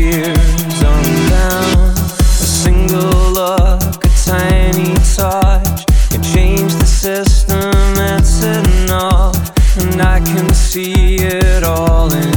tears undone. A single look, a tiny touch can change the system, that's enough. And I can see it all in